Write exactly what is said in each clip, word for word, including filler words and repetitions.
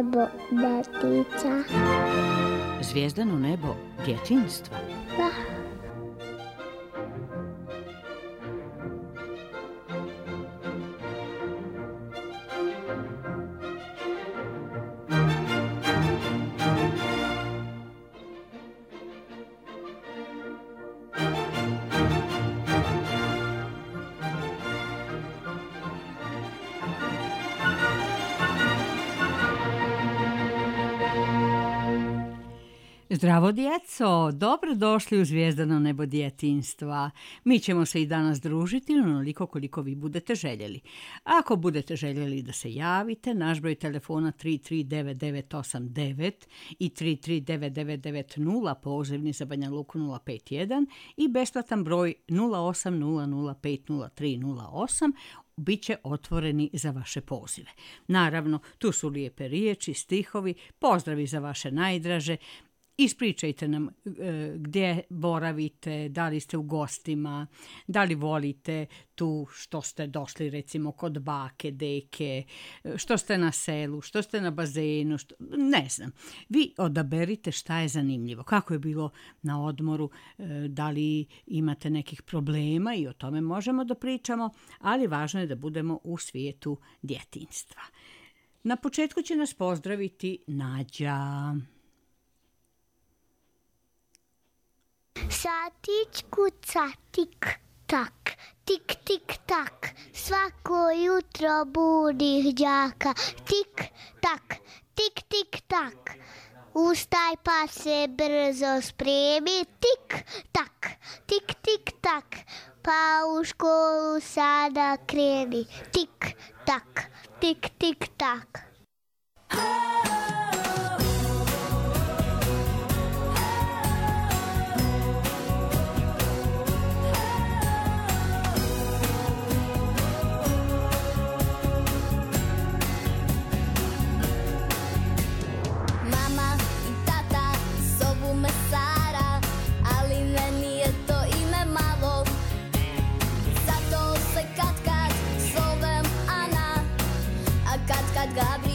nebo detica. Zvijezdano nebo djetinjstva. Da. Zdravo djeco, dobrodošli u Zvijezdano nebo djetinjstva. Mi ćemo se i danas družiti onoliko koliko vi budete željeli. Ako budete željeli da se javite, naš broj telefona tri tri devet devet osam devet i tri tri devet devet devet nula, pozivni za Banja Luku nula pet jedan i besplatan broj nula osam nula nula pet nula tri nula osam, bit će otvoreni za vaše pozive. Naravno, tu su lijepe riječi, stihovi, pozdravi za vaše najdraže. Ispričajte nam e, gdje boravite, da li ste u gostima, da li volite tu što ste došli recimo kod bake, deke, što ste na selu, što ste na bazenu, što, ne znam. Vi odaberite šta je zanimljivo, kako je bilo na odmoru, e, da li imate nekih problema i o tome možemo da pričamo, ali važno je da budemo u svijetu djetinjstva. Na početku će nas pozdraviti Nađa. Satić kuca, tik tak, tik tik tak, svako jutro budi đaka, tik tak, tik tik tak, ustaj pa se brzo spremi, tik tak, tik tik tak, pa u školu sada kreni, tik tak, tik tik tak. Gabi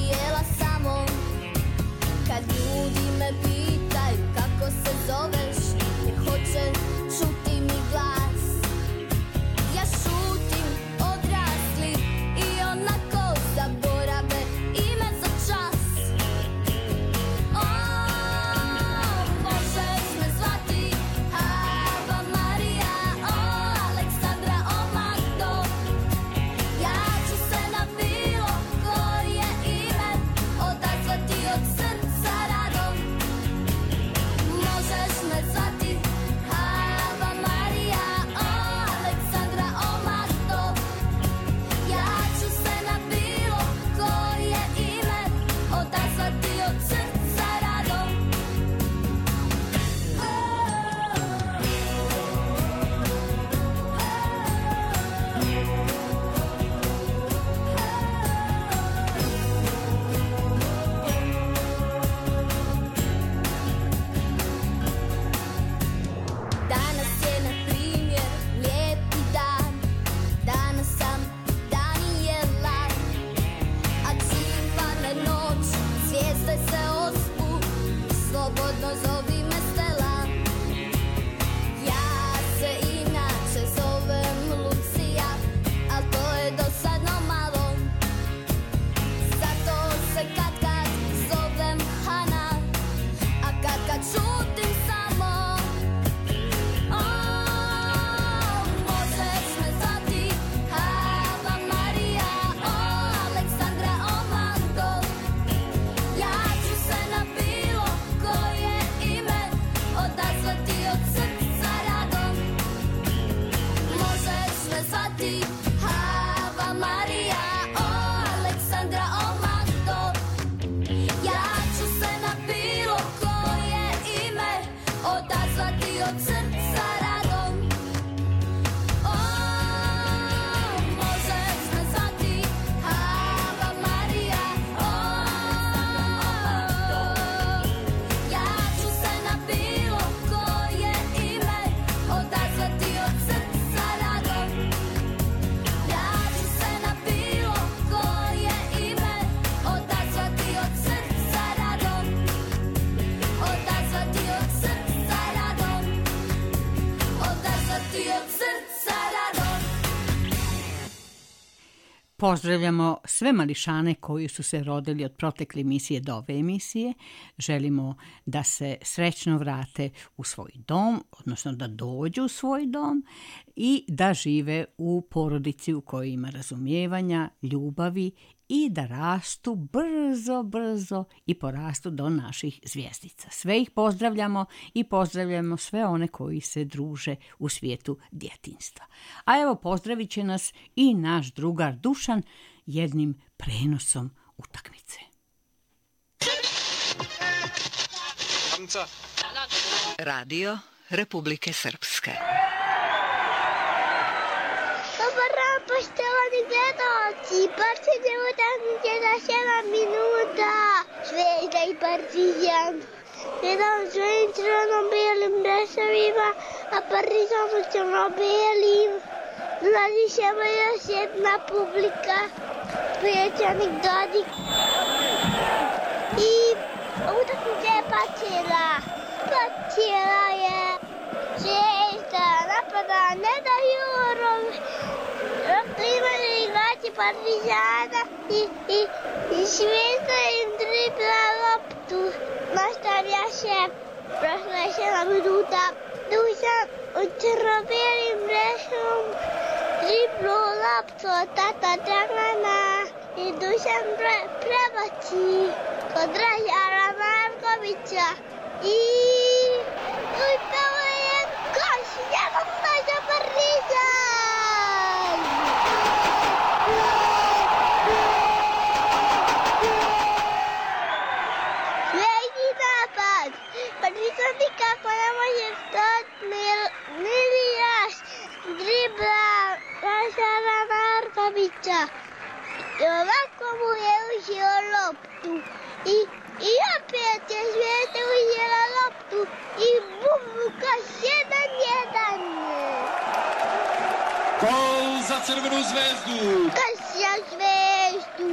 Pozdravljamo sve mališane koji su se rodili od protekle emisije do ove emisije. Želimo da se srećno vrate u svoj dom, odnosno da dođu u svoj dom i da žive u porodici u kojoj ima razumijevanja, ljubavi i da rastu brzo, brzo i porastu do naših zvjezdica. Sve ih pozdravljamo i pozdravljamo sve one koji se druže u svijetu djetinjstva. A evo pozdravit će nas i naš drugar Dušan jednim prenosom utakmice. Radio Republike Srpske. Poštovani gledalci, počinje utakmice za sedam minuta. Zvezda i Partizan. Jedan u svojim crveno-bijelim dresovima, a Partizan u crno-bijelim. Dolazi se još jedna publika, predsjednik Dodik. I utakmica je počela. Počela je. Zvezda napada, ne da Jurov. Imaju igrači Partizana i, i, i Zvezda im dribla loptu. Nastavlja se, prošla je sedam minuta. Dušan u crno-bijelim dresom driblu loptu od tata Dragana i Dušan pre, prebaci kod Dražara Markovića i upao je koš, njegov koš za Partizan! Partizan nikako ne može stati, Milijaš dribla Dražara Markovića. Ovako mu je uzio loptu i, i opet je Zvezda uzela loptu i bum, koš jedan jedan. Gol za Crvenu Zvezdu! Koš za Zvezdu!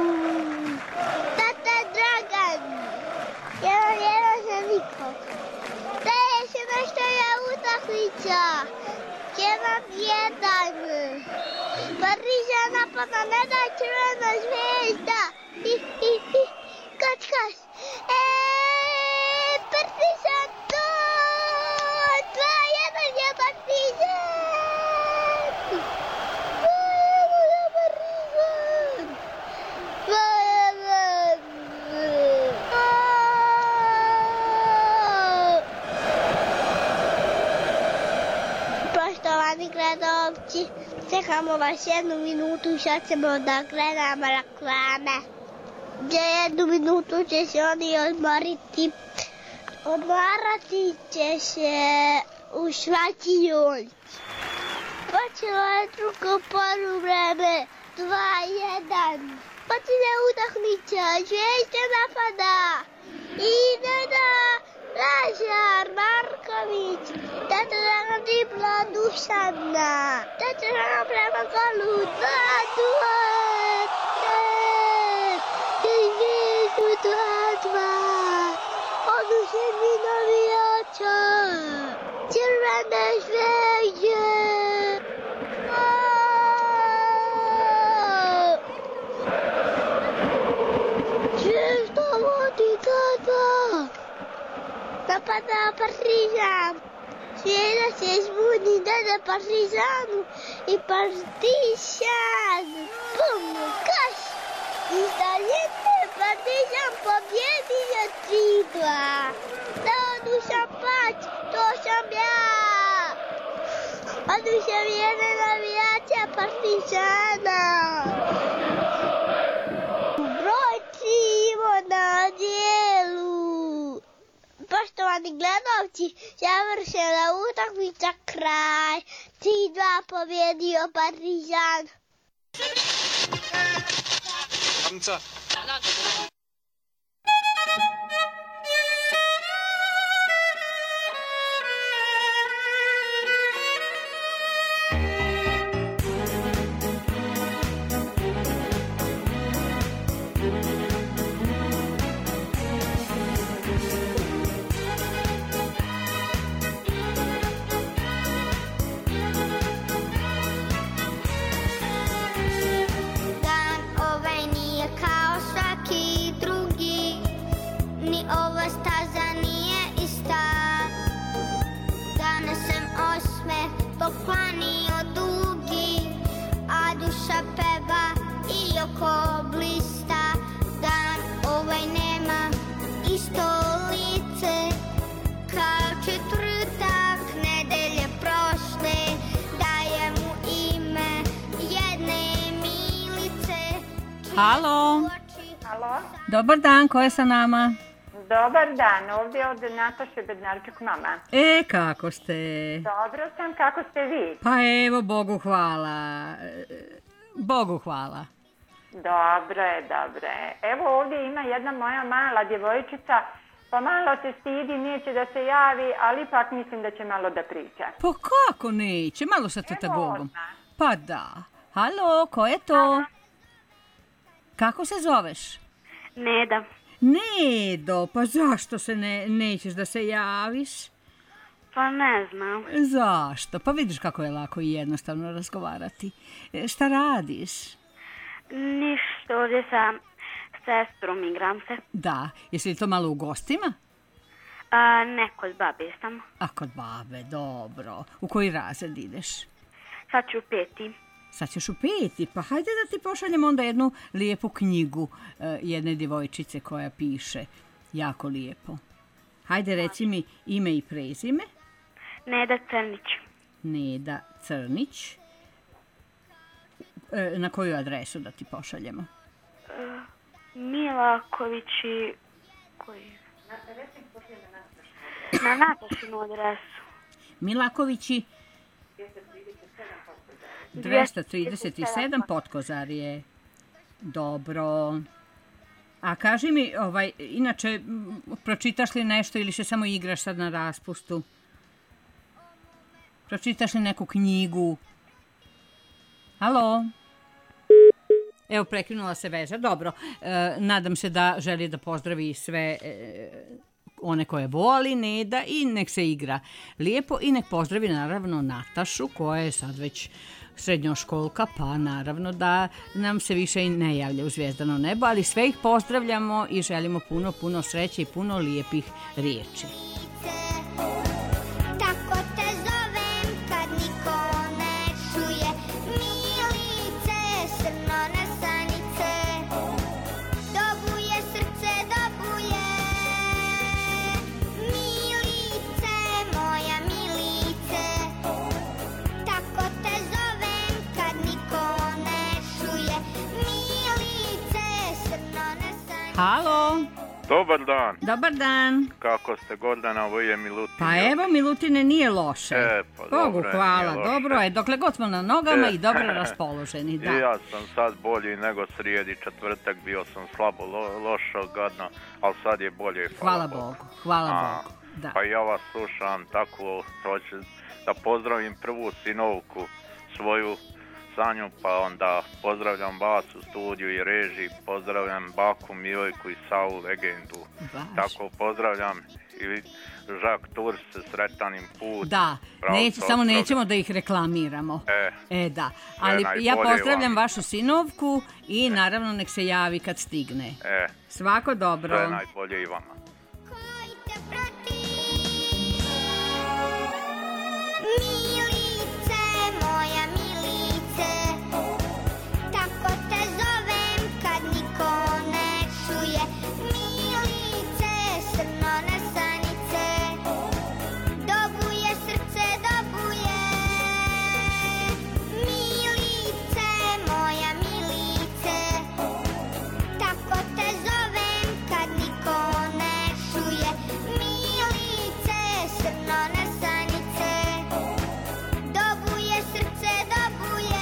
Tata Dragan! Jedan jedan za nikog. Daje se nastavlja utakmica. Jedan jedan. Partizan napada, ne da Crvena Zvezda. I, i, i, kač, kač. Eee, Partizan to! Dva jedan je Partizan! Dva jedan je Partizan! Dva jedan! Poštovani gledalci, čekamo vas jednu minutu, sad ćemo da gledamo reklame. Za jednu minutu će se oni odmoriti. Odmarati će se u svationici. Počelo je drugo poluvreme, dva jedan. Počinje utakmica, Zvezda napada. I ne da Dražar Marković. Tata Dragan dribla Dušana. Tata Dragan prema golu. dva dva. dva dva. Oduševni navijača. Crvene Zvezde. Zvezda vodi dva dva. Napada Partizan. Zvezda se zbuni, dada Partizanu i Partizan. Bum, kaš. Izdaljenje Partizan pobjedio tri dva. Da Dušan Pać, to sam ja. Oduševljene navijača Partizana. Broj tri imamo na dijelu. Poštovani gledalci, završena utakmica, kraj. tri dva pobjedio Partizan. Hamza. duša peva i oko blista. Dan ovaj nema isto lice kao četvrtak nedelje prošle. Daje mu ime jedne Milice. Halo. Halo, Dobar dan, ko je sa nama? dobar dan, ovdje od Nataše Bednarčuk mama. E, kako ste? Dobro sam, kako ste vi? Pa evo, Bogu hvala. E, Bogu hvala. Dobro je, dobro je. Evo ovdje ima jedna moja mala djevojčica, pa malo se stidi, neće da se javi, ali ipak mislim da će malo da priča. Pa kako neće? Malo sa tetagogom. odmah. Pa da. Halo, ko je to? Kako se zoveš? Neda. Nedo, pa zašto se ne, nećeš da se javiš? Pa ne znam. Zašto? Pa vidiš kako je lako i jednostavno razgovarati. E, šta radiš? Ništa, ovdje sa sestrom igram se. Da, jesi li to malo u gostima? A, ne, kod babe sam. A kod babe, dobro. U koji razred ideš? Sad ću peti. Sad ćeš u peti, pa hajde da ti pošaljem onda jednu lijepu knjigu e, jedne djevojčice koja piše. Jako lijepo. Hajde reci mi ime i prezime. Neda Crnić. Neda Crnić. E, na koju adresu da ti pošaljemo? Milaković i... Koji? Na Natašinu adresu. Milakovići dvesta trideset sedam Potkozarje. Dobro. A kaži mi, ovaj, inače, m, pročitaš li nešto ili se samo igraš sad na raspustu? Pročitaš li neku knjigu? Halo? Evo, prekinula se veza. Dobro, e, nadam se da želi da pozdravi sve e, one koje voli, Neda, i nek se igra lijepo i nek pozdravi naravno Natašu koja je sad već srednjoškolka, pa naravno da nam se više i ne javlja u Zvijezdano nebo, ali sve ih pozdravljamo i želimo puno, puno sreće i puno lijepih riječi. Tako te zovem kad niko ne čuje. Milice, srno nesanice. Dobuje srce, dobuje. Milice, moja Milice. Tako te zovem kad niko ne čuje. Milice, srno nesanice. Halo, Dobar dan, dobar dan. kako ste Gordana, ovo je Milutin. Pa evo, Milutine, nije loše. E, pa Bogu dobro je, hvala, nije loše. dobro je, dokle god smo na nogama E. i dobro raspoloženi, da. I ja sam sad bolji nego srijedi četvrtak, bio sam slabo lo, lošo, gadno, ali sad je bolje. Hvala Bogu, hvala A, Bogu, da. Pa ja vas slušam, tako hoću da pozdravim prvu sinovku svoju Sanju, pa onda pozdravljam vas u studiju i režiji, pozdravljam baku Milojku i Savu legendu. Baš. Tako pozdravljam i Žak Turs, sretan im put. Da, Bravo, neć, to samo program. nećemo da ih reklamiramo. E, E, da, sve ali ja najbolje pozdravljam vam. vašu sinovku i naravno nek se javi kad stigne. e, Svako dobro. sve najbolje i vama. Koji te prati. Milice, moja Milice. Tako te zovem kad niko ne čuje. Milice, srno nesanice. Dobuje srce, dobuje. Milice, moja Milice. Tako te zovem kad niko ne čuje. Milice, srno nesanice. Dobuje srce, dobuje.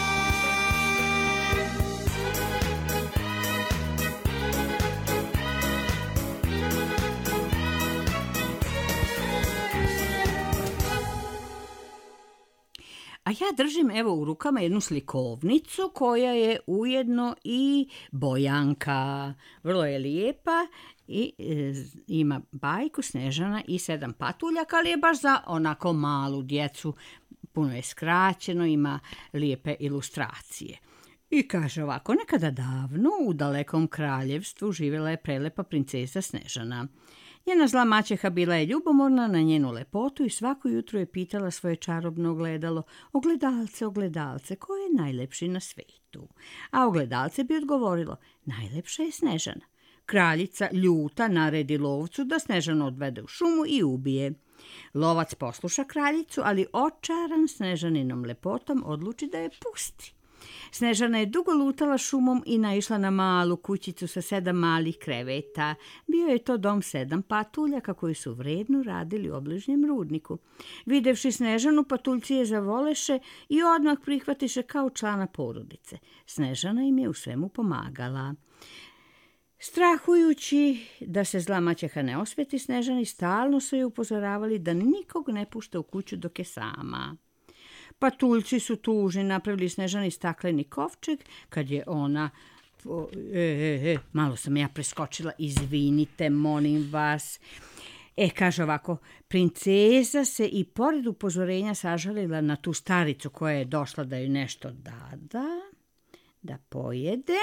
A ja držim evo u rukama jednu slikovnicu koja je ujedno i bojanka. Vrlo je lijepa i e, ima bajku Snežana i sedam patuljaka, ali je baš za onako malu djecu. Puno je skraćeno, ima lijepe ilustracije. I kaže ovako, nekada davno u dalekom kraljevstvu živjela je prelepa princeza Snežana. Njena zla maćeha bila je ljubomorna na njenu lepotu i svako jutro je pitala svoje čarobno ogledalo: ogledalce, ogledalce, ko je najlepši na svetu? A ogledalce bi odgovorilo: najlepša je Snežana. Kraljica ljuta naredi lovcu da Snežanu odvede u šumu i ubije. Lovac posluša kraljicu, ali očaran Snežaninom lepotom odluči da je pusti. Snežana je dugo lutala šumom i naišla na malu kućicu sa sedam malih kreveta. Bio je to dom sedam patuljaka koji su vredno radili u obližnjem rudniku. Videvši Snežanu, patuljci je zavoleše i odmah prihvatiše kao člana porodice. Snežana im je u svemu pomagala. Strahujući da se zla maćeha ne osveti Snežani, stalno su je upozoravali da nikog ne pušta u kuću dok je sama. Patuljci su tužni napravili Snežani stakleni kovčeg, kad je ona... E, e, e, malo sam ja preskočila, izvinite, molim vas. E, kaže ovako, princeza se i pored upozorenja sažalila na tu staricu koja je došla da joj nešto dada, da pojede...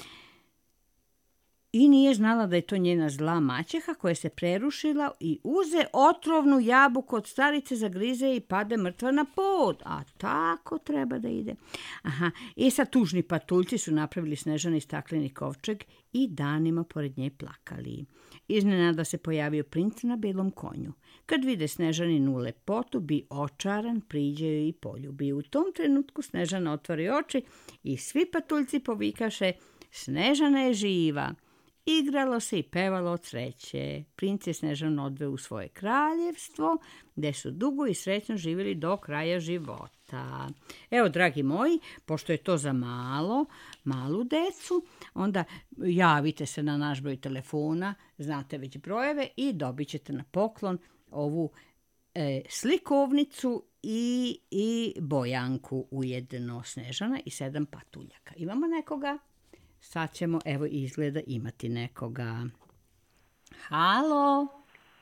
I nije znala da je to njena zla maćeha koja se prerušila i uze otrovnu jabuku od starice, zagrize i pade mrtva na pod. A tako treba da ide. Aha, i sad tužni patuljci su napravili Snežani stakleni kovčeg i danima pored nje plakali. Iznenada se pojavio princ na belom konju. Kad vide Snežaninu lepotu, bi očaran priđe joj i poljubi. U tom trenutku Snežana otvori oči i svi patuljci povikaše: Snežana je živa. Igralo se i pevalo od sreće. Princ je Snežanu odveo u svoje kraljevstvo, gde su dugo i srećno živjeli do kraja života. Evo, dragi moji, pošto je to za malo, malu decu, onda javite se na naš broj telefona, znate već brojeve, i dobit ćete na poklon ovu e, slikovnicu i, i bojanku ujedno Snežana i sedam patuljaka. Imamo nekoga? Sad ćemo, evo, izgleda imati nekoga. Halo?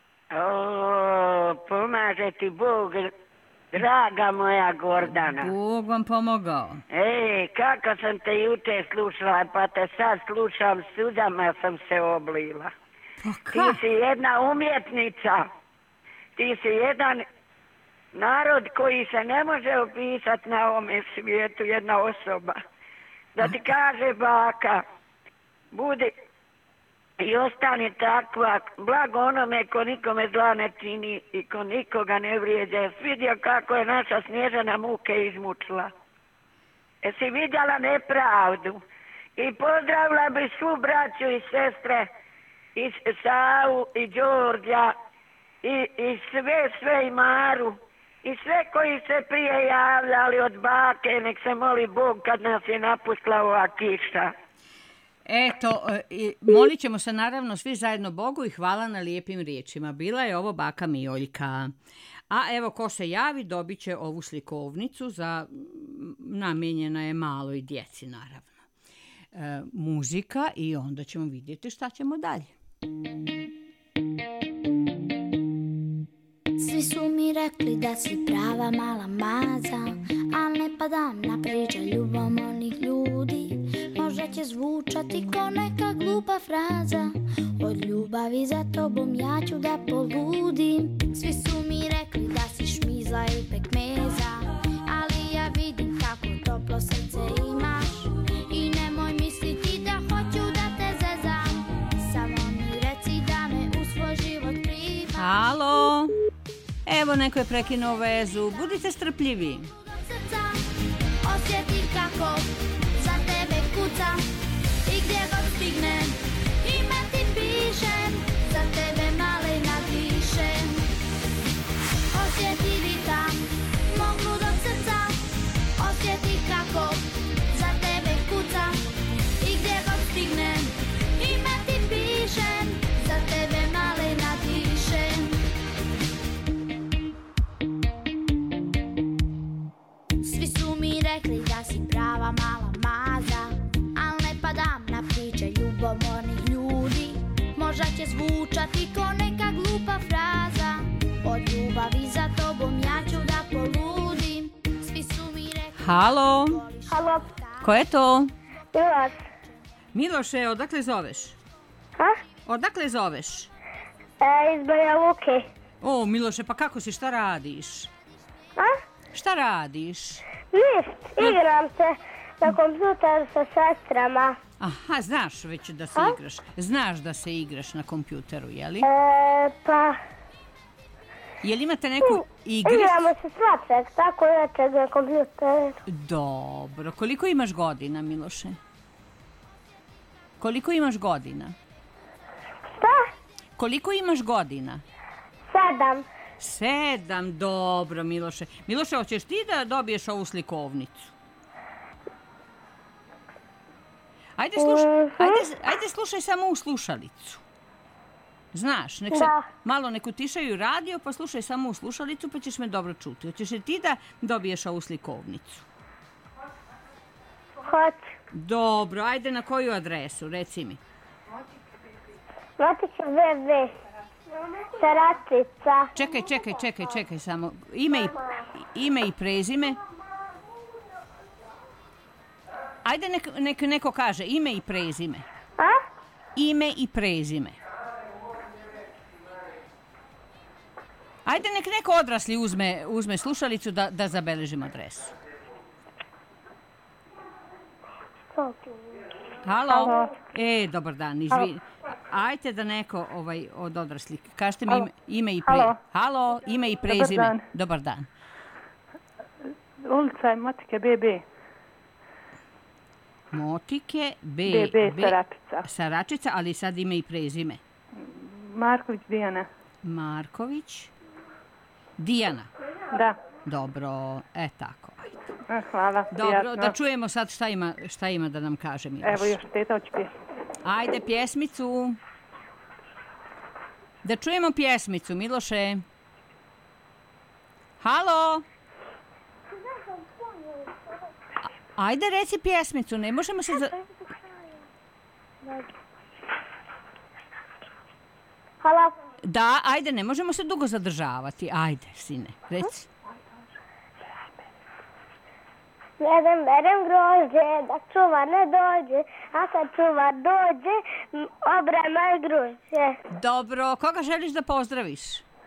O, pomaže ti Bog, draga moja Gordana. Bog vam pomogao. Ej, kako sam te juče slušala, pa te sad slušam, suzama sam se oblila. Pa Ti kako? si jedna umjetnica. Ti si jedan narod koji se ne može opisati na ovome svijetu, jedna osoba. Da ti kaže baka, budi i ostani takva, blago onome ko nikome zla ne čini i ko nikoga ne vrijeđa. Vidio kako je naša Snježana muke izmučila. Jesi vidjela nepravdu? I pozdravila bi svu braću i sestre, i Savu, i Đorđa, i, i sve, sve i Maru. I sve koji se prije javljali od bake, nek se moli Bog kad nas je napustila ova kiša. Eto, molit ćemo se naravno svi zajedno Bogu i hvala na lijepim riječima. Bila je ovo baka Mijoljka. A evo, ko se javi, dobit će ovu slikovnicu, za namijenjena je maloj djeci, naravno. E, muzika i onda ćemo vidjeti šta ćemo dalje. Svi su mi rekli da si prava mala maza, al ne padam na priče ljubomornih ljudi. Možda će zvučati ko neka glupa fraza, od ljubavi za tobom ja ću da poludim. Svi su mi rekli da si šmizla i pekmeza, ali ja vidim kako toplo srce imaš. I nemoj misliti da hoću da te zezam, samo mi reci da me u svoj život primaš. Halo? Evo, neko je prekinuo vezu. Budite strpljivi. Osjeti kako za tebe kuca i gdje god stignem ime ti pišem, za tebe malena dišem. Osjeti ritam mog ludog srca, osjeti kako za tebe kuca i gdje god stignem ime ti pišem, za tebe malena dišem. Svi su mi rekli da si prava mala maza, al ne padam na priče ljubomornih ljudi. Možda će zvučati ko neka glupa fraza, od ljubavi za tobom ja ću da poludim. Svi su mi rekli... Halo? Halo, Ko je to? Miloš. Miloše, odakle zoveš? Ha? Odakle zoveš? E, iz Banja Luke. O, Miloše, pa kako si, šta radiš? A? Šta radiš? Ništa, igram se na kompjuteru sa sestrama. Aha, znaš već da se A? igraš. Znaš da se igraš na kompjuteru, jeli? E, pa... Jel imate neku igricu? Igramo se svačeg, tako nečeg na kompjuteru. Dobro. Koliko imaš godina, Miloše? Koliko imaš godina? Šta? Koliko imaš godina? Sedam. Sedam, dobro, Miloše. Miloše, hoćeš ti da dobiješ ovu slikovnicu? Ajde, slušaj, Mhm. ajde, ajde slušaj samo u slušalicu. Znaš, nek se Da. malo nek utišaju radio, pa slušaj samo u slušalicu, pa ćeš me dobro čuti. Hoćeš li ti da dobiješ ovu slikovnicu? Hoću. Dobro, ajde na koju adresu, reci mi. Motić ve ve. Saračica. Čekaj, čekaj, čekaj, čekaj samo. Ime i, ime i prezime. Ajde nek, nek neko kaže ime i prezime. A? Ime i prezime. Ajde nek neko odrasli uzme, uzme slušalicu da, da zabeležimo adresu. Halo? Halo. E, dobar dan, izvini. Ajte da neko ovaj, od odraslih. Kažite mi ime, ime i prezime. Halo. Halo, ime i prezime. dan. Dobar dan. Ulica je Motike be be. Motike, B, be be, Saračica. Saračica, ali sad ime i prezime. Marković Dijana. Marković. Dijana. Da. Dobro, e tako. Ajde. E, Hvala. Dobro, prijatno. da čujemo sad šta ima, šta ima da nam kaže Miloš. Evo još teta hoće pjesmu. Ajde, pjesmicu. Da čujemo pjesmicu, Miloše. Halo? A- Ajde, reci pjesmicu, ne možemo se... Za... Halo. Da, ajde, ne možemo se dugo zadržavati. Ajde, sine, reci. Jedem berem grožđe, da čuvar ne dođe, a kad čuvar dođe, m, obrema grožđe. Dobro, koga želiš da pozdraviš?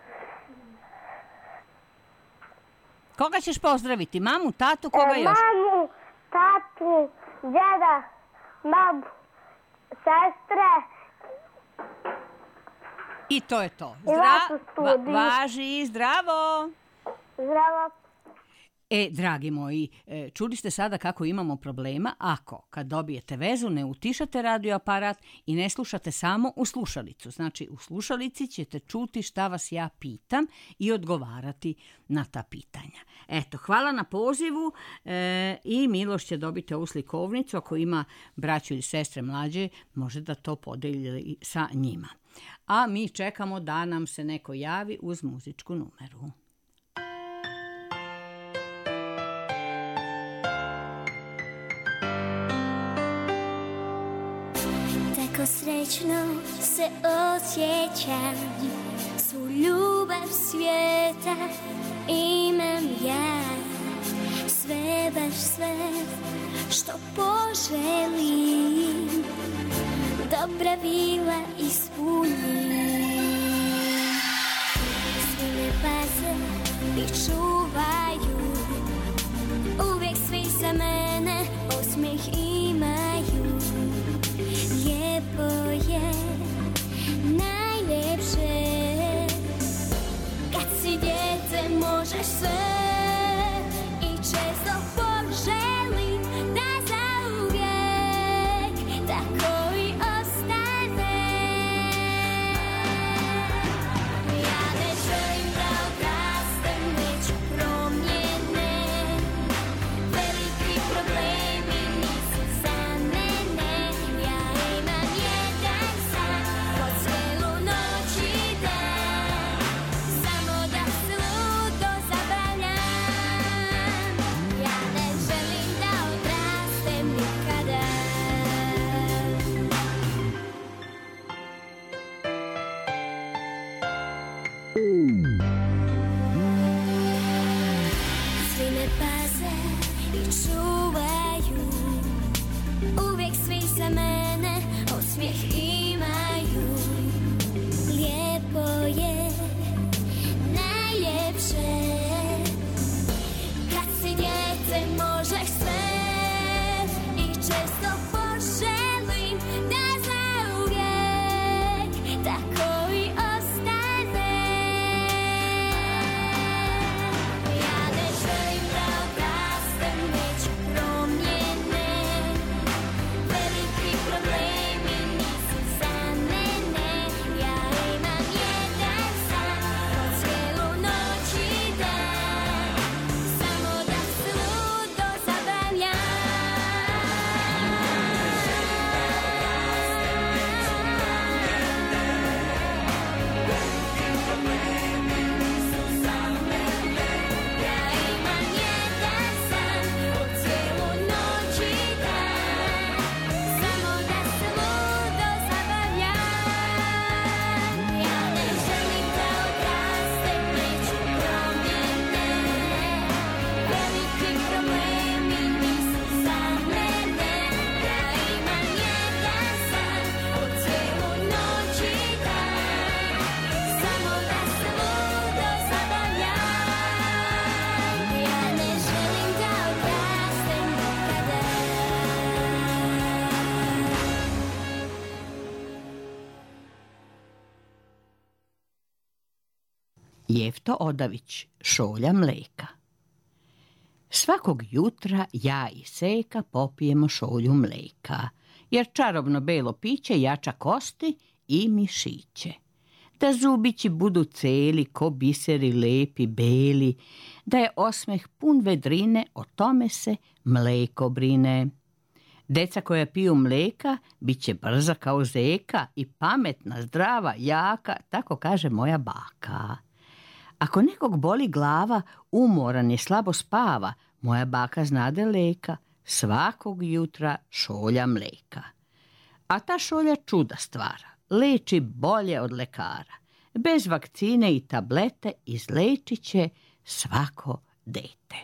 Koga ćeš pozdraviti? Mamu, tatu, koga E, još? Mamu, tatu, djeda, babu, sestre. I to je to. I vas u studiju. važi, zdravo. Zdravo. E, dragi moji, e, čuli ste sada kako imamo problema ako, kad dobijete vezu, ne utišate radioaparat i ne slušate samo u slušalicu. Znači, u slušalici ćete čuti šta vas ja pitam i odgovarati na ta pitanja. Eto, hvala na pozivu e, i Miloš će dobiti ovu slikovnicu. Ako ima braću ili sestre mlađe, može da to podeli sa njima. A mi čekamo da nam se neko javi uz muzičku numeru. Tako srećno se osjećam, svu ljubav svijeta imam ja. Sve, baš sve što poželim, dobra vila ispunim. Svi me paze i čuvaju, uvijek svi za mene osmijeh imaju. Lijepo je, najljepše, kad si dijete možeš sve i često poželim da zauvijek tako i ostane. Ja ne želim da odrastem, neću promjene, veliki problemi nisu za mene. Ja imam jedan san, po cijelu noć i dan, samo da se ludo zabavljam. Ja ne želim da odrastem nikada. Svi me paze i čuvaju, uvijek svi za mene osmijeh imaju. Lijepo želim da zauvijek tako i ostane. Ja ne želim da odrastem već promjene, veliki problemi nisu za mene. Ja imam jedan san po cijelu noć i dan, samo da se ludo zabavljam. Ja imam jedan san po cijelu noć i dan, samo da se ludo zabavljam. Ja ne želim da odrastem već promjene, veliki problemi nisu za mene. Ja imam jedan san po cijelu noć i dan, samo da se ludo zabavljam. Ja ne želim da odrastem nikada. Jefto Odavić, Šolja mleka. Svakog jutra ja i Seka popijemo šolju mleka, jer čarobno belo piće jača kosti i mišiće. Da zubići budu celi ko biseri lepi beli, da je osmeh pun vedrine, o tome se mleko brine. Deca koja piju mleka bit će brza kao zeka i pametna, zdrava, jaka, tako kaže moja baka. Ako nekog boli glava, umoran je, slabo spava, moja baka znade leka, svakog jutra šolja mleka. A ta šolja čuda stvara, leči bolje od lekara. Bez vakcine i tablete izlečit će svako dete.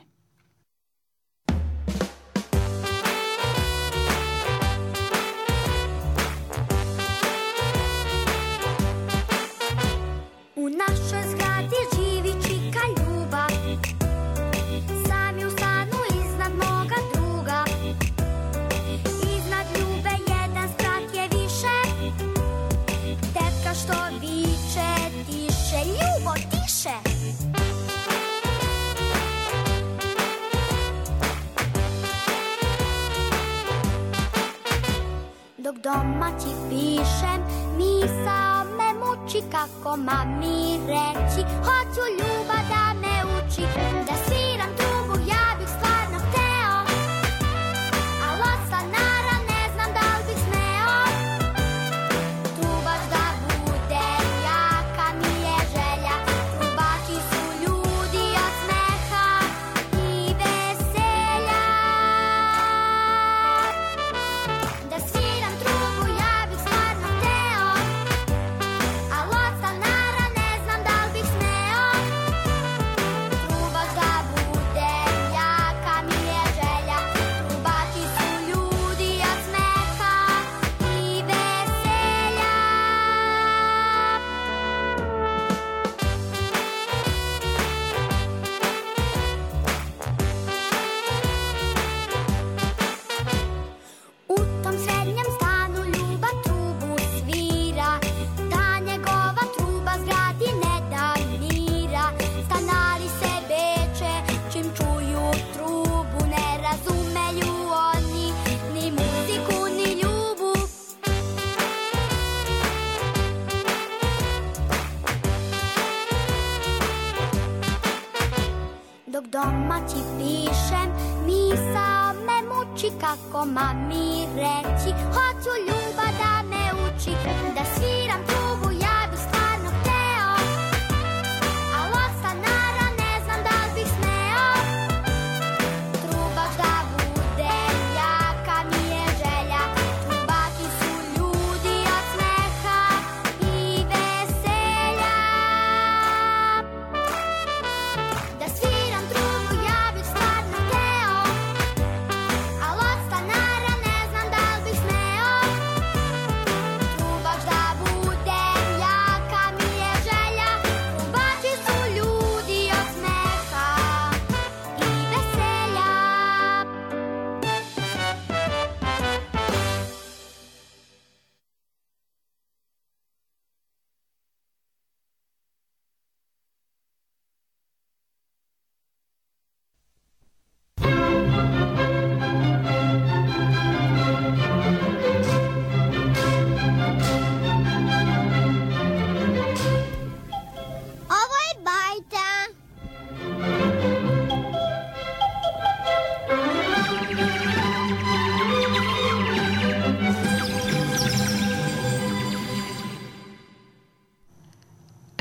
U našoj zgradi živi čika Ljuba, sami u stanu iznad moga druga. Iznad Ljube jedan sprat je više, tetka što viče, tiše, Ljubo, tiše. Dok domaći pišem, misao me muči kako mami reći. Hoću Ljuba da me uči, da sviram trubu, ja bih stvarno hteo, al od stanara ne znam da li bih smeo. Trubač da bude, jaka mi je želja, trubači su ljudi od smeha i veselja. Da sviram trubu, ja bih stvarno hteo, al od stanara ne znam da li bih smeo. Trubač da bude, jaka mi je želja, trubači su ljudi od smeha i veselja. U tom srednjem stanu Ljuba trubu svira, ta njegova truba zgradi ne da mira. Stanari se beče čim čuju trubu, ne razumeju oni ni muziku ni Ljubu. Dok domaći pišem, misao me muči kako mami reći. Hoću Ljuba da me uči, da sviram trubu, ja bih stvarno hteo, al od stanara ne znam da li bih smeo. Trubač da bude, jaka mi je želja, trubači su ljudi od smeha i veselja. Da sviram trubu, ja bih stvarno hteo, al od stanara ne znam da li bih smeo.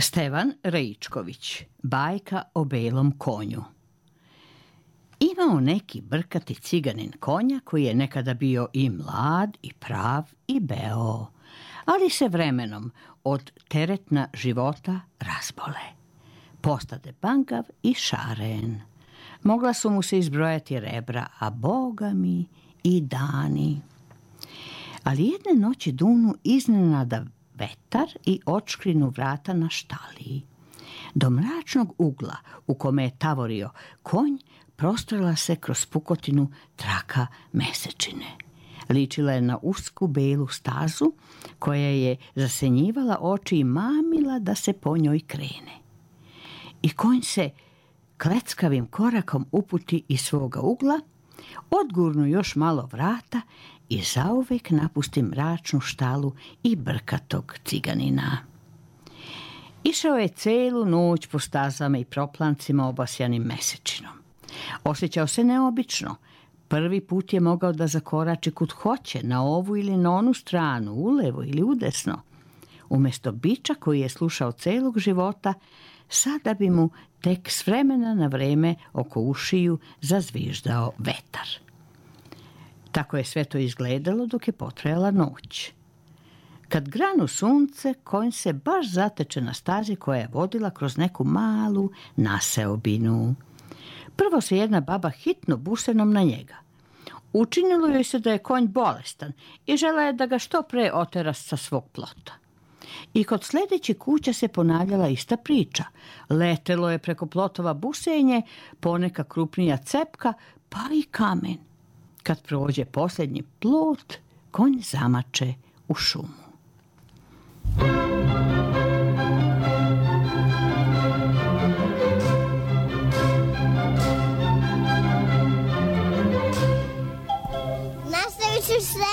Stevan Rajičković, bajka o belom konju. Imao neki brkati ciganin konja koji je nekada bio i mlad, i prav, i beo, ali se vremenom od teretna života razbole. Postade bangav i šaren. Mogla su mu se izbrojati rebra, a boga mi i dani. Ali jedne noći dunu iznenada vetar i odškrinu vrata na štaliji. Do mračnog ugla u kome je tavorio konj prostrala se kroz pukotinu traka mesečine. Ličila je na usku belu stazu koja je zasenjivala oči i mamila da se po njoj krene. I konj se kleckavim korakom uputi iz svoga ugla, odgurnu još malo vrata i zauvek napusti mračnu štalu i brkatog ciganina. Išao je celu noć po stazama i proplancima obasjanim mesečinom. Osjećao se neobično. Prvi put je mogao da zakorači kud hoće, na ovu ili na onu stranu, ulevo ili udesno. Umjesto biča koji je slušao celog života, sada bi mu tek s vremena na vreme oko ušiju zazviždao vetar. Tako je sve to izgledalo dok je potrajala noć. Kad granu sunce, konj se baš zateče na stazi koja je vodila kroz neku malu naseobinu. Prvo se jedna baba hitno busenom na njega. Učinilo joj se da je konj bolestan i žela je da ga što pre otera sa svog plota. I kod sljedećih kuća se ponavljala ista priča. Letelo je preko plotova busenje, poneka krupnija cepka, pa i kamen. Kad prođe posljednji plot, konj zamače u šumu. Nastavit ću se.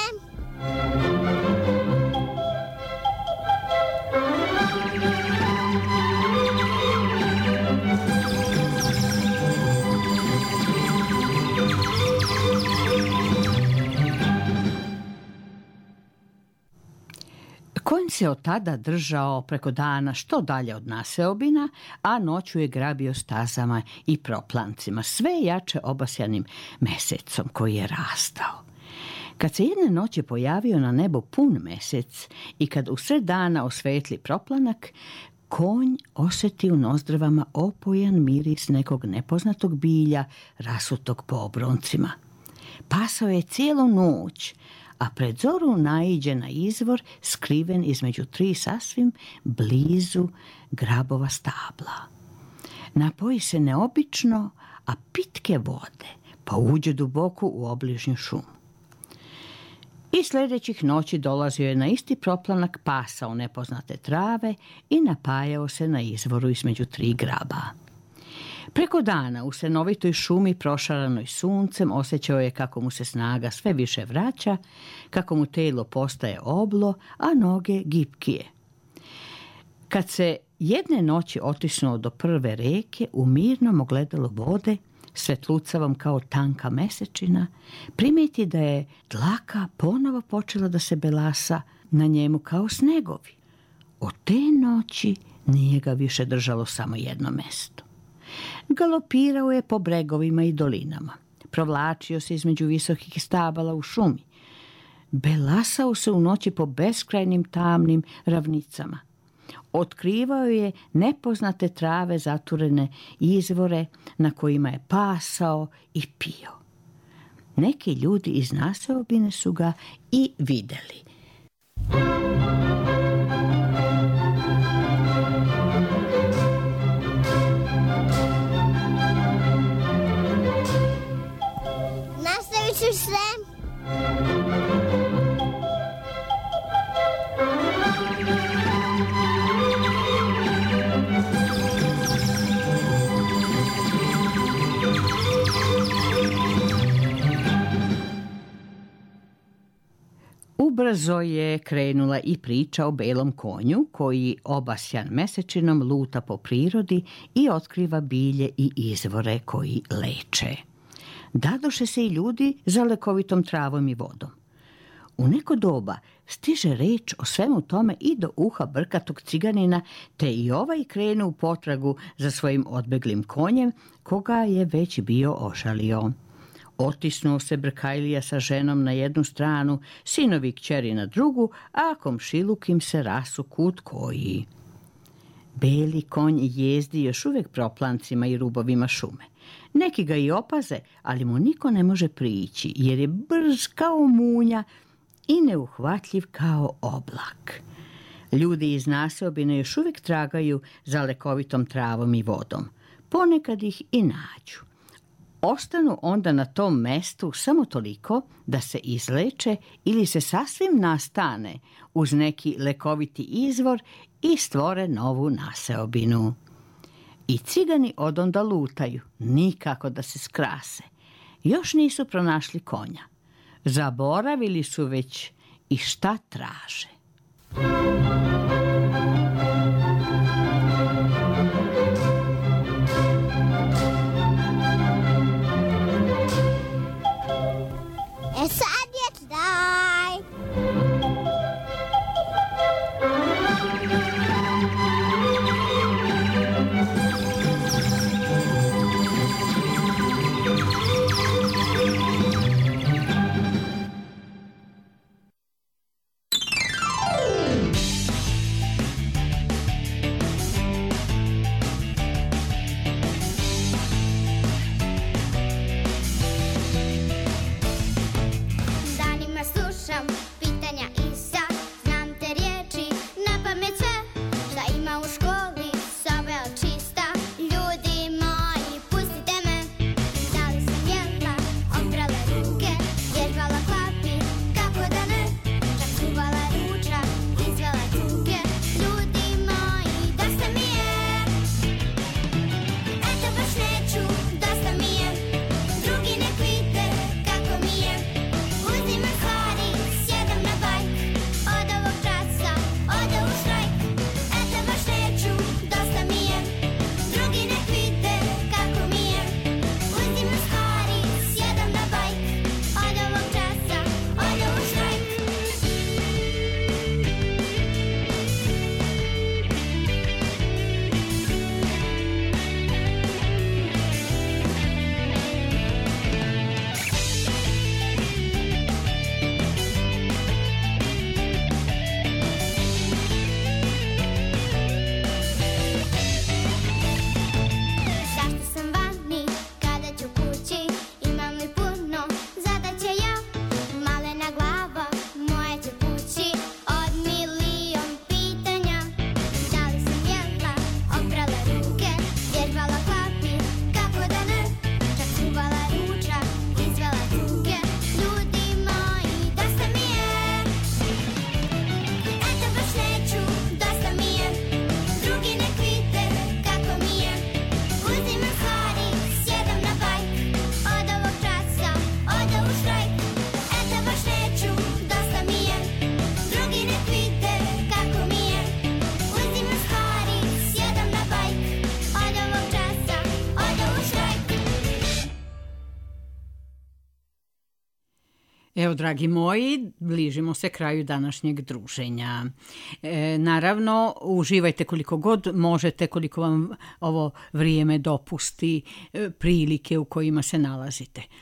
Konj se od tada držao preko dana što dalje od naseobina, a noću je grabio stazama i proplancima, sve jače obasjanim mesecom koji je rastao. Kad se jedne noći pojavio na nebu pun mesec i kad usred dana osvetli proplanak, konj osjeti u nozdrvama opojan miris nekog nepoznatog bilja rasutog po obroncima. Pasao je cijelu noć, a pred zoru naiđe na izvor skriven između tri sasvim blizu grabova stabla. Napoji se neobično, a pitke vode, pa uđe duboko u obližnju šumu. I sljedećih noći dolazio je na isti proplanak, pasao nepoznate trave i napajao se na izvoru između tri graba. Preko dana u senovitoj šumi prošaranoj suncem osjećao je kako mu se snaga sve više vraća, kako mu telo postaje oblo, a noge gipkije. Kad se jedne noći otisnuo do prve reke, u mirnom ogledalu vode, svetlucavom kao tanka mesečina, primijeti da je dlaka ponovo počela da se belasa na njemu kao snegovi. Od te noći nije ga više držalo samo jedno mesto. Galopirao je po bregovima i dolinama. Provlačio se između visokih stabala u šumi. Belasao se u noći po beskrajnim tamnim ravnicama. Otkrivao je nepoznate trave zaturene izvore na kojima je pasao i pio. Neki ljudi iz naseobine su ga i vidjeli. Nastavit ću se. Ubrzo je krenula i priča o belom konju koji obasjan mesečinom luta po prirodi i otkriva bilje i izvore koji leče. Dadoše se i ljudi za lekovitom travom i vodom. U neko doba stiže reč o svemu tome i do uha brkatog ciganina, te i ovaj krenu u potragu za svojim odbeglim konjem, koga je već bio ošalio. Otisnuo se Brkajlija sa ženom na jednu stranu, sinovi kćeri na drugu, a komšiluk im se rasu kut koji. Beli konj jezdi još uvijek proplancima i rubovima šume. Neki ga i opaze, ali mu niko ne može prići, jer je brz kao munja i neuhvatljiv kao oblak. Ljudi iz naseobine još uvijek tragaju za lekovitom travom i vodom. Ponekad ih i nađu. Ostanu onda na tom mestu samo toliko da se izleče ili se sasvim nastane uz neki lekoviti izvor i stvore novu naseobinu. I cigani odonda lutaju, nikako da se skrase. Još nisu pronašli konja. Zaboravili su već i šta traže. E sad je kraj. Evo, dragi moji, bližimo se kraju današnjeg druženja. E, naravno, uživajte koliko god možete, koliko vam ovo vrijeme dopusti, e, prilike u kojima se nalazite. E,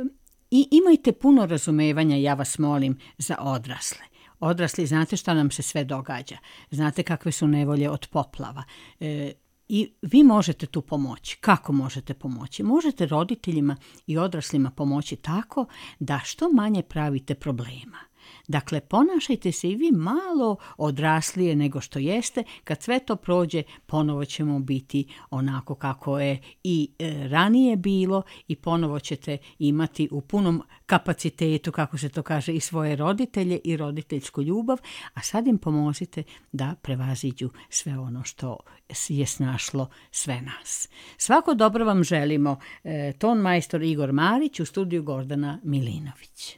I imajte puno razumevanja, ja vas molim, za odrasle. Odrasli, znate šta nam se sve događa. Znate kakve su nevolje od poplava. E, I vi možete tu pomoći. Kako možete pomoći? Možete roditeljima i odraslima pomoći tako da što manje pravite problema. Dakle, ponašajte se i vi malo odraslije nego što jeste. Kad sve to prođe, ponovo ćemo biti onako kako je i e, ranije bilo i ponovo ćete imati u punom kapacitetu, kako se to kaže, i svoje roditelje i roditeljsku ljubav, a sad im pomozite da prevaziđu sve ono što je snašlo sve nas. Svako dobro vam želimo. E, ton majstor Igor Marić, u studiju Gordana Milinović.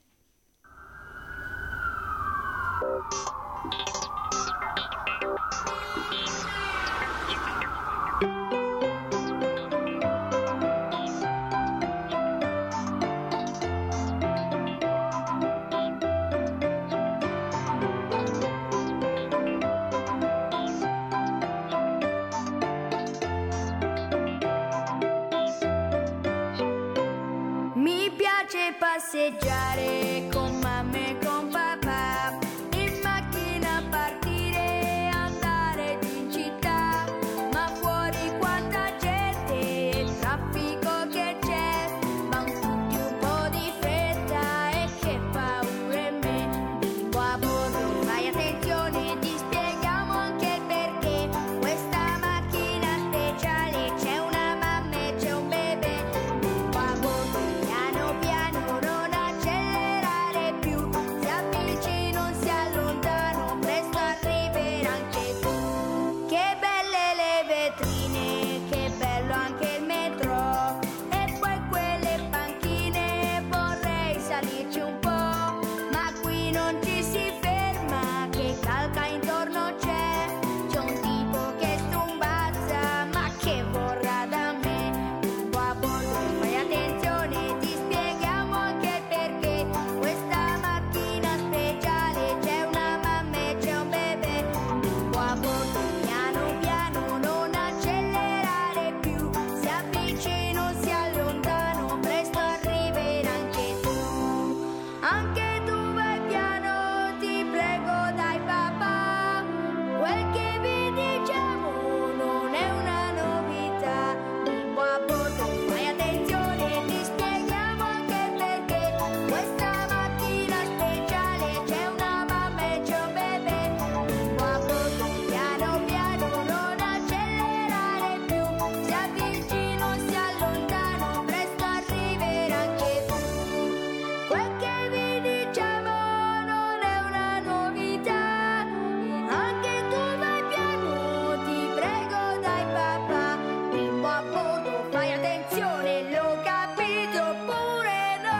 passeggiare con mamma e con papà, in macchina partire, andare in città, ma fuori quanta gente e traffico che c'è, van tutti un po' di fretta e che paura in me. Bimbo a bordo, fai attenzione, ti spieghiamo anche il perché. Questa macchina speciale c'è una mamma e c'è un bebè. Bimbo a bordo, piano piano, non accelerare più, si avvicina, si allontano, presto arriverà anche tu. Che belle le vetrine, che bello anche il metro, e poi quelle panchine, vorrei salirci un po', ma qui non ci si ferma, che calca intorno c'è, c'è un tipo che stumbazza, ma che vorrà da me. Bimbo a bordo, fai attenzione, ti spieghiamo anche il perché. Questa macchina speciale c'è una mamma e c'è un bebè. Bimbo a bordo, piano piano, non accelerare più, si avvicina, si allontano, presto arriverà anche tu. Anche tu vai piano, ti prego dai papà, quel che vi diciamo non è una novità. Bimbo a bordo, fai attenzione, ti spieghiamo anche il perché. Questa macchina speciale c'è una mamma e c'è un bebè. Bimbo a bordo, piano piano, non accelerare più, si avvicina, si allontano, presto arriverà anche tu. Quel che vi diciamo non è una novità. Anche tu vai piano, ti prego dai papà. Bimbo a bordo, fai attenzione, l'ho capito pure no.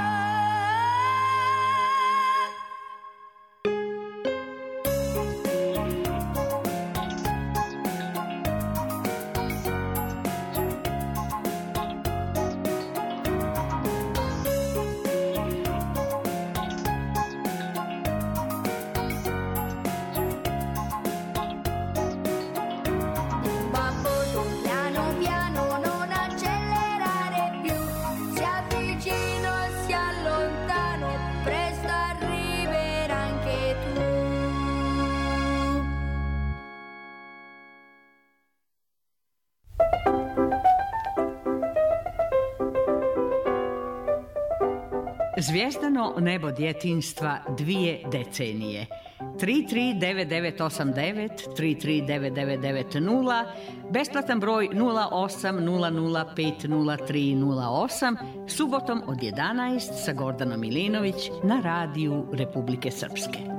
Bimbo a bordo, piano piano, non accelerare più, si avvicina, si allontano, presto arriverà anche tu. Zvijezdano nebo djetinjstva dvije decenije. tri tri devet devet osam devet, tri tri devet devet devet nula, besplatan broj nula osam nula nula pet nula tri nula osam, subotom od jedanaest sa Gordanom Milinović na radiju Republike Srpske.